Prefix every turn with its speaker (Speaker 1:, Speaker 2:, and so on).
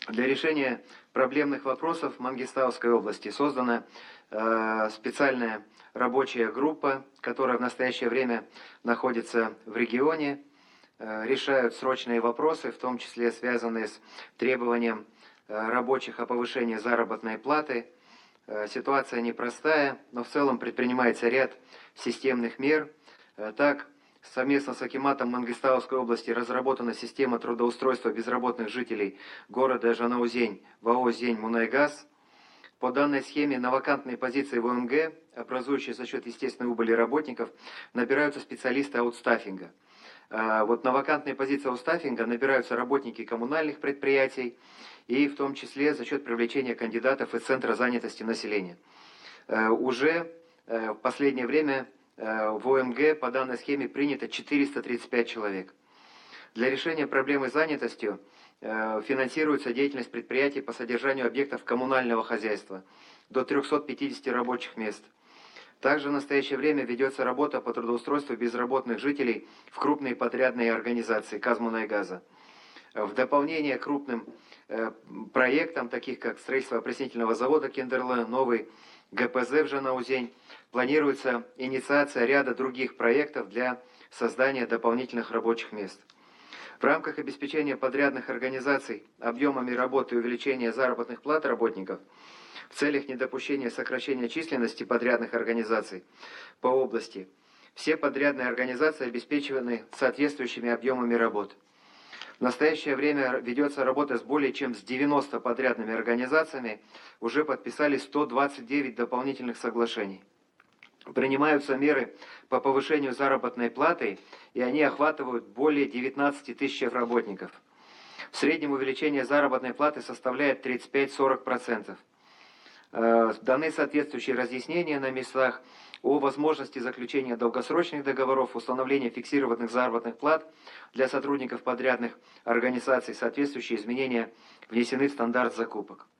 Speaker 1: Для решения проблемных вопросов в Мангистауской области создана специальная рабочая группа, которая в настоящее время находится в регионе, решают срочные вопросы, в том числе связанные с требованием рабочих о повышении заработной платы. Ситуация непростая, но в целом предпринимается ряд системных мер. Так, совместно с акиматом Мангистауской области разработана система трудоустройства безработных жителей города Жанаузень в АО «Зень-Мунайгаз». По данной схеме на вакантные позиции в ОМГ, образующие за счет естественной убыли работников, набираются специалисты аутстаффинга. Вот на вакантные позиции аутстаффинга набираются работники коммунальных предприятий и в том числе за счет привлечения кандидатов из Центра занятости населения. Уже в последнее время в ОМГ по данной схеме принято 435 человек. Для решения проблемы с занятостью финансируется деятельность предприятий по содержанию объектов коммунального хозяйства до 350 рабочих мест. Также в настоящее время ведется работа по трудоустройству безработных жителей в крупные подрядные организации Казмунайгаза. В дополнение к крупным проектам, таких как строительство опреснительного завода Кендерле, новый ГПЗ в Жанаузень, планируется инициация ряда других проектов для создания дополнительных рабочих мест. В рамках обеспечения подрядных организаций объемами работы и увеличения заработных плат работников в целях недопущения сокращения численности подрядных организаций по области все подрядные организации обеспечены соответствующими объемами работ. В настоящее время ведется работа с более чем с 90 подрядными организациями, уже подписали 129 дополнительных соглашений. Принимаются меры по повышению заработной платы, и они охватывают более 19 тысяч работников. В среднем увеличение заработной платы составляет 35-40%. Даны соответствующие разъяснения на местах о возможности заключения долгосрочных договоров, установления фиксированных заработных плат для сотрудников подрядных организаций, соответствующие изменения внесены в стандарт закупок.